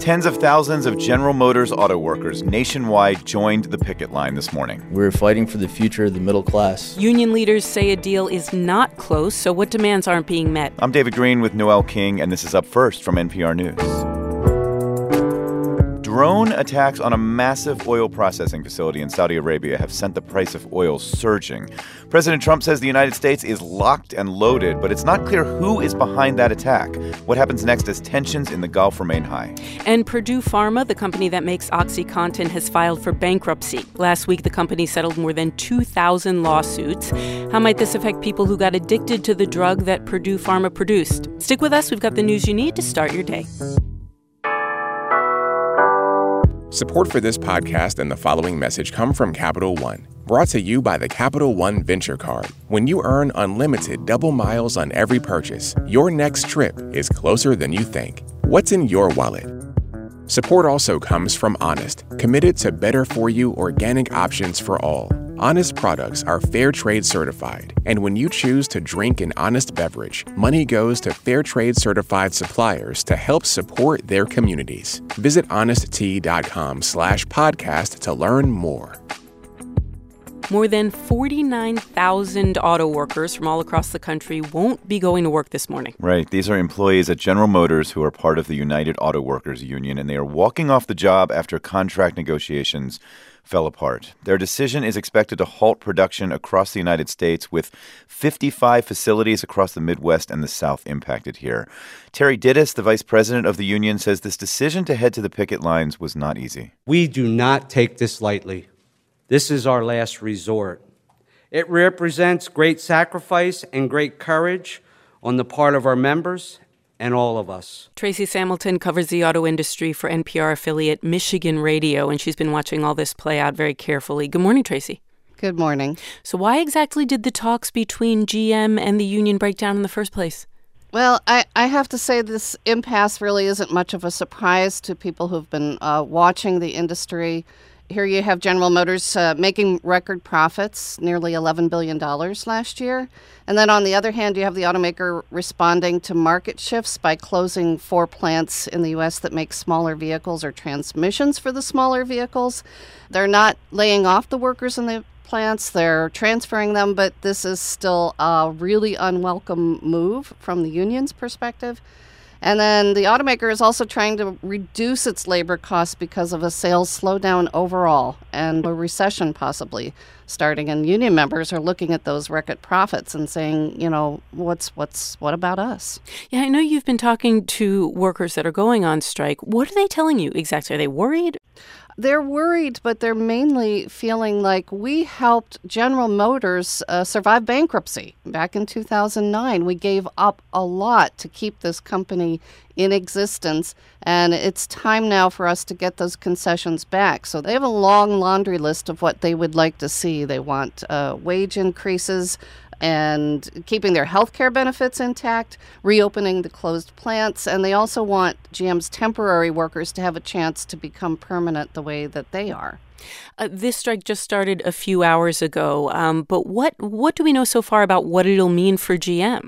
Tens of thousands of General Motors auto workers nationwide joined the picket line this morning. We're fighting for the future of the middle class. Union leaders say a deal is not close, so what demands aren't being met? I'm David Green with Noel King, and this is Up First from NPR News. Drone attacks on a massive oil processing facility in Saudi Arabia have sent the price of oil surging. President Trump says the United States is locked and loaded, but it's not clear who is behind that attack. What happens next as tensions in the Gulf remain high? And Purdue Pharma, the company that makes OxyContin, has filed for bankruptcy. Last week, the company settled more than 2,000 lawsuits. How might this affect people who got addicted to the drug that Purdue Pharma produced? Stick with us. We've got the news you need to start your day. Support for this podcast and the following message come from Capital One, brought to you by the Capital One Venture Card. When you earn unlimited double miles on every purchase, your next trip is closer than you think. What's in your wallet? Support also comes from Honest, committed to better-for-you organic options for all. Honest products are fair trade certified, and when you choose to drink an Honest beverage, money goes to fair trade certified suppliers to help support their communities. Visit honesttea.com/podcast to learn more. More than 49,000 auto workers from all across the country won't be going to work this morning. Right. These are employees at General Motors who are part of the United Auto Workers Union, and they are walking off the job after contract negotiations fell apart. Their decision is expected to halt production across the United States, with 55 facilities across the Midwest and the South impacted here. Terry Dittus, the vice president of the union, says this decision to head to the picket lines was not easy. We do not take this lightly. This is our last resort. It represents great sacrifice and great courage on the part of our members and all of us. Tracy Samilton covers the auto industry for NPR affiliate Michigan Radio, and she's been watching all this play out very carefully. Good morning, Tracy. Good morning. So why exactly did the talks between GM and the union break down in the first place? Well, I have to say this impasse really isn't much of a surprise to people who've been watching the industry. Here you have General Motors making record profits, nearly $11 billion last year. And then on the other hand, you have the automaker responding to market shifts by closing 4 plants in the U.S. that make smaller vehicles or transmissions for the smaller vehicles. They're not laying off the workers in the plants, they're transferring them, but this is still a really unwelcome move from the union's perspective. And then the automaker is also trying to reduce its labor costs because of a sales slowdown overall and a recession possibly starting. And union members are looking at those record profits and saying, you know, what about us? Yeah, I know you've been talking to workers that are going on strike. What are they telling you exactly? Are they worried? They're worried, but they're mainly feeling like we helped General Motors survive bankruptcy. Back in 2009, we gave up a lot to keep this company in existence, and it's time now for us to get those concessions back. So they have a long laundry list of what they would like to see. They want wage increases and keeping their health care benefits intact, reopening the closed plants, and they also want GM's temporary workers to have a chance to become permanent the way that they are. This strike just started a few hours ago, but what do we know so far about what it'll mean for GM?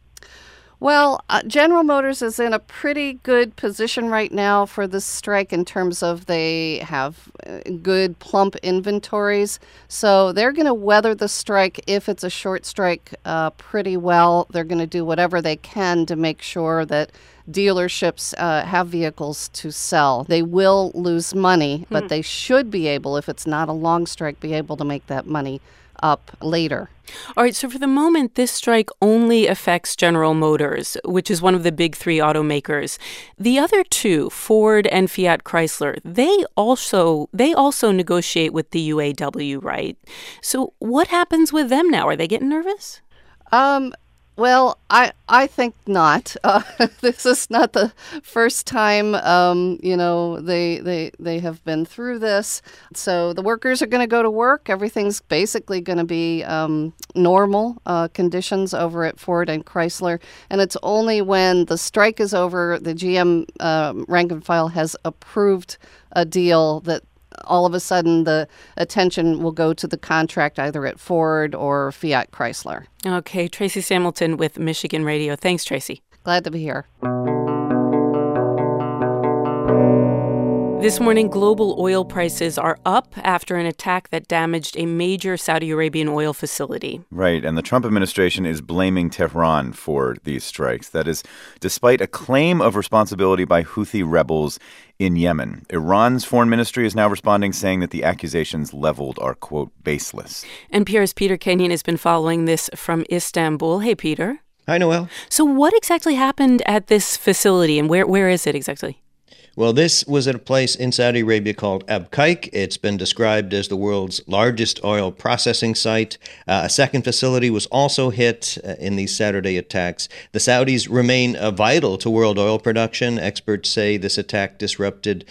Well, General Motors is in a pretty good position right now for this strike in terms of they have good plump inventories. So they're going to weather the strike if it's a short strike pretty well. They're going to do whatever they can to make sure that dealerships have vehicles to sell. They will lose money, but they should be able, if it's not a long strike, be able to make that money up later. All right, so for the moment, this strike only affects General Motors, which is one of the big 3 automakers. The other 2, Ford and Fiat Chrysler, they also negotiate with the UAW, right? So what happens with them now? Are they getting nervous? Well, I think not. This is not the first time, they have been through this. So the workers are going to go to work. Everything's basically going to be normal conditions over at Ford and Chrysler. And it's only when the strike is over, the GM rank and file has approved a deal that all of a sudden the attention will go to the contract either at Ford or Fiat Chrysler. Okay, Tracy Samilton with Michigan Radio. Thanks, Tracy. Glad to be here. This morning, global oil prices are up after an attack that damaged a major Saudi Arabian oil facility. Right, and the Trump administration is blaming Tehran for these strikes. That is, despite a claim of responsibility by Houthi rebels in Yemen. Iran's foreign ministry is now responding, saying that the accusations leveled are, quote, baseless. NPR's Peter Kenyon has been following this from Istanbul. Hey, Peter. Hi, Noel. So what exactly happened at this facility, and where is it exactly? Well, this was at a place in Saudi Arabia called Abqaiq. It's been described as the world's largest oil processing site. A second facility was also hit in these Saturday attacks. The Saudis remain vital to world oil production. Experts say this attack disrupted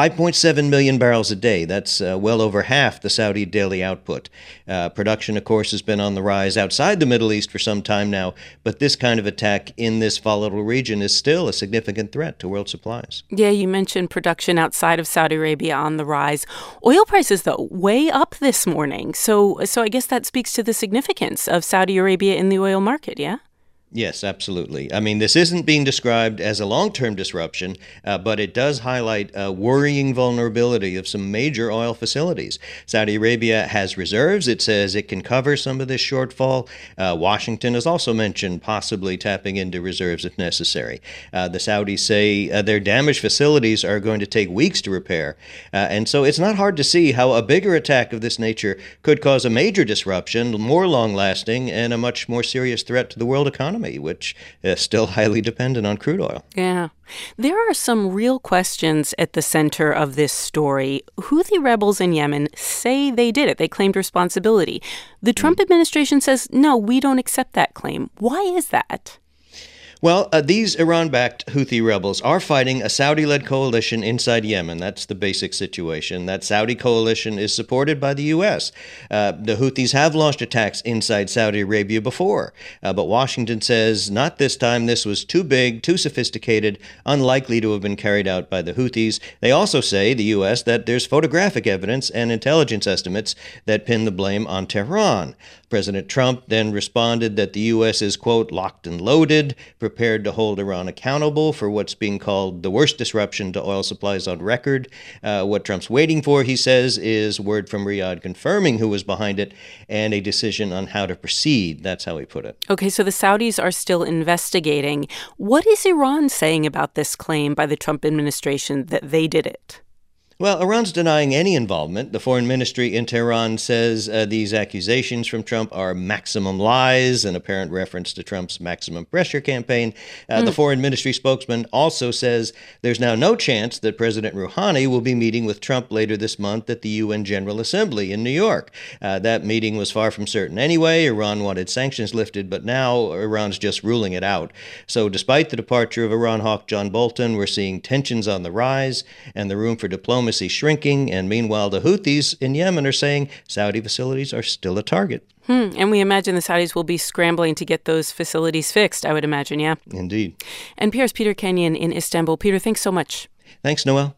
5.7 million barrels a day. That's well over half the Saudi daily output. Production, of course, has been on the rise outside the Middle East for some time now, but this kind of attack in this volatile region is still a significant threat to world supplies. Yeah, you mentioned production outside of Saudi Arabia on the rise. Oil prices, though, way up this morning. So I guess that speaks to the significance of Saudi Arabia in the oil market, yeah? Yes, absolutely. I mean, this isn't being described as a long-term disruption, but it does highlight a worrying vulnerability of some major oil facilities. Saudi Arabia has reserves. It says it can cover some of this shortfall. Washington has also mentioned possibly tapping into reserves if necessary. The Saudis say their damaged facilities are going to take weeks to repair. And so it's not hard to see how a bigger attack of this nature could cause a major disruption, more long-lasting, and a much more serious threat to the world economy, which is still highly dependent on crude oil. Yeah. There are some real questions at the center of this story. Houthi rebels in Yemen say they did it. They claimed responsibility. The Trump administration says, no, we don't accept that claim. Why is that? Well, these Iran-backed Houthi rebels are fighting a Saudi-led coalition inside Yemen. That's the basic situation. That Saudi coalition is supported by the U.S. The Houthis have launched attacks inside Saudi Arabia before, but Washington says not this time. This was too big, too sophisticated, unlikely to have been carried out by the Houthis. They also say, the U.S., that there's photographic evidence and intelligence estimates that pin the blame on Tehran. President Trump then responded that the U.S. is, quote, locked and loaded, prepared to hold Iran accountable for what's being called the worst disruption to oil supplies on record. What Trump's waiting for, he says, is word from Riyadh confirming who was behind it and a decision on how to proceed. That's how he put it. Okay, so the Saudis are still investigating. What is Iran saying about this claim by the Trump administration that they did it? Well, Iran's denying any involvement. The foreign ministry in Tehran says these accusations from Trump are maximum lies, an apparent reference to Trump's maximum pressure campaign. The foreign ministry spokesman also says there's now no chance that President Rouhani will be meeting with Trump later this month at the UN General Assembly in New York. That meeting was far from certain anyway. Iran wanted sanctions lifted, but now Iran's just ruling it out. So despite the departure of Iran hawk John Bolton, we're seeing tensions on the rise and the room for diplomacy shrinking, and meanwhile the Houthis in Yemen are saying Saudi facilities are still a target. And we imagine the Saudis will be scrambling to get those facilities fixed, I would imagine, yeah? Indeed. NPR's Peter Kenyon in Istanbul. Peter, thanks so much. Thanks, Noel.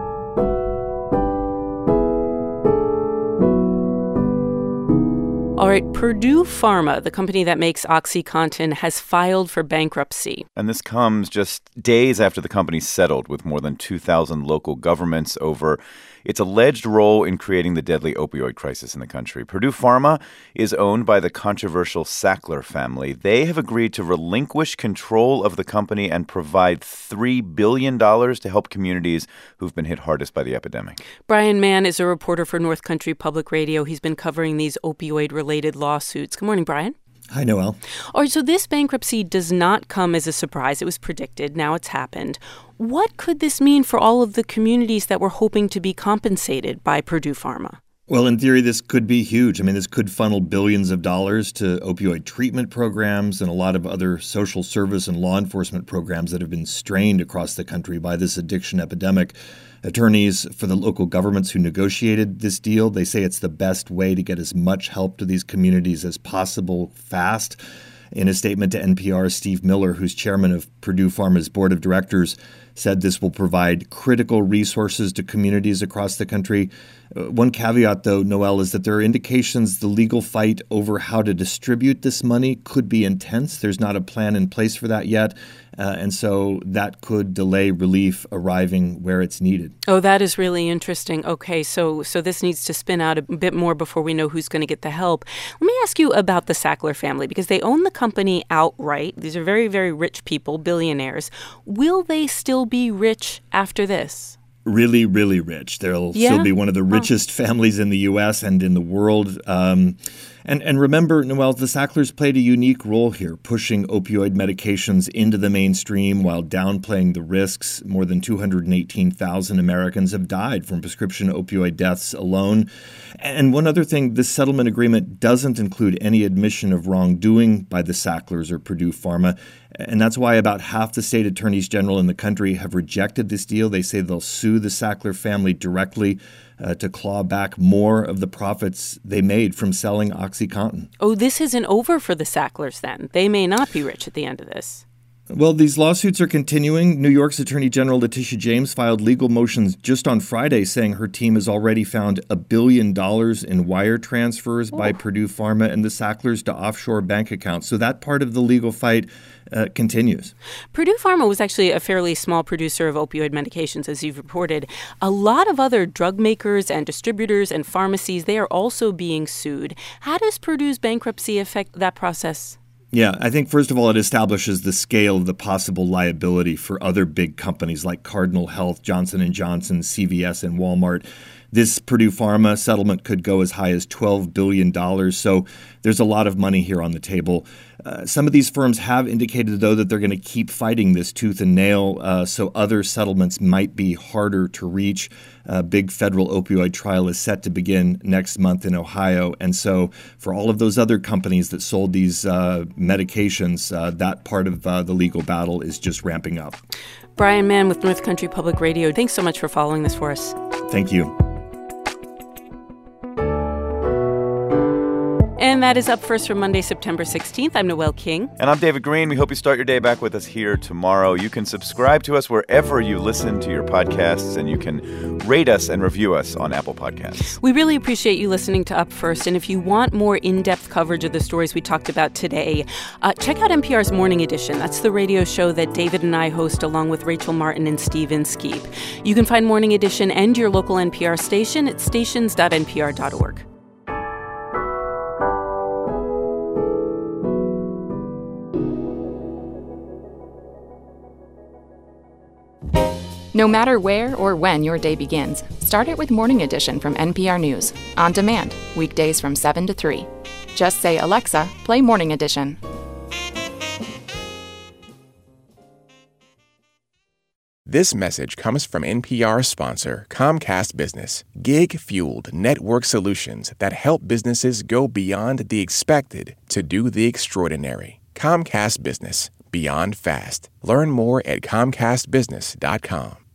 All right, Purdue Pharma, the company that makes OxyContin, has filed for bankruptcy. And this comes just days after the company settled with more than 2,000 local governments over its alleged role in creating the deadly opioid crisis in the country. Purdue Pharma is owned by the controversial Sackler family. They have agreed to relinquish control of the company and provide $3 billion to help communities who've been hit hardest by the epidemic. Brian Mann is a reporter for North Country Public Radio. He's been covering these opioid-related lawsuits. Good morning, Brian. Hi, Noel. All right, so this bankruptcy does not come as a surprise. It was predicted. Now it's happened. What could this mean for all of the communities that were hoping to be compensated by Purdue Pharma? Well, in theory, this could be huge. I mean, this could funnel billions of dollars to opioid treatment programs and a lot of other social service and law enforcement programs that have been strained across the country by this addiction epidemic. Attorneys for the local governments who negotiated this deal, they say it's the best way to get as much help to these communities as possible fast. In a statement to NPR, Steve Miller, who's chairman of Purdue Pharma's board of directors, said this will provide critical resources to communities across the country. One caveat, though, Noelle, is that there are indications the legal fight over how to distribute this money could be intense. There's not a plan in place for that yet. And so that could delay relief arriving where it's needed. Oh, that is really interesting. Okay, so this needs to spin out a bit more before we know who's going to get the help. Let me ask you about the Sackler family, because they own the company outright. These are very, very rich people, billionaires. Will they still be rich after this? Really, really rich. They'll still be one of the richest families in the U.S. and in the world. And remember, Noelle, the Sacklers played a unique role here, pushing opioid medications into the mainstream while downplaying the risks. More than 218,000 Americans have died from prescription opioid deaths alone. And one other thing, this settlement agreement doesn't include any admission of wrongdoing by the Sacklers or Purdue Pharma. And that's why about half the state attorneys general in the country have rejected this deal. They say they'll sue the Sackler family directly to claw back more of the profits they made from selling OxyContin. Oh, this isn't over for the Sacklers then. They may not be rich at the end of this. Well, these lawsuits are continuing. New York's Attorney General Letitia James filed legal motions just on Friday saying her team has already found $1 billion in wire transfers by Purdue Pharma and the Sacklers to offshore bank accounts. So that part of the legal fight continues. Purdue Pharma was actually a fairly small producer of opioid medications, as you've reported. A lot of other drug makers and distributors and pharmacies, they are also being sued. How does Purdue's bankruptcy affect that process? Yeah, I think, first of all, it establishes the scale of the possible liability for other big companies like Cardinal Health, Johnson & Johnson, CVS, and Walmart. This Purdue Pharma settlement could go as high as $12 billion, so there's a lot of money here on the table. Some of these firms have indicated, though, that they're going to keep fighting this tooth and nail, so other settlements might be harder to reach. A big federal opioid trial is set to begin next month in Ohio, and so for all of those other companies that sold these medications, that part of the legal battle is just ramping up. Brian Mann with North Country Public Radio, thanks so much for following this for us. Thank you. And that is Up First for Monday, September 16th. I'm Noelle King. And I'm David Green. We hope you start your day back with us here tomorrow. You can subscribe to us wherever you listen to your podcasts, and you can rate us and review us on Apple Podcasts. We really appreciate you listening to Up First. And if you want more in-depth coverage of the stories we talked about today, check out NPR's Morning Edition. That's the radio show that David and I host along with Rachel Martin and Steve Inskeep. You can find Morning Edition and your local NPR station at stations.npr.org. No matter where or when your day begins, start it with Morning Edition from NPR News. On demand, weekdays from 7 to 3. Just say, Alexa, play Morning Edition. This message comes from NPR sponsor Comcast Business, gig-fueled network solutions that help businesses go beyond the expected to do the extraordinary. Comcast Business, beyond fast. Learn more at ComcastBusiness.com.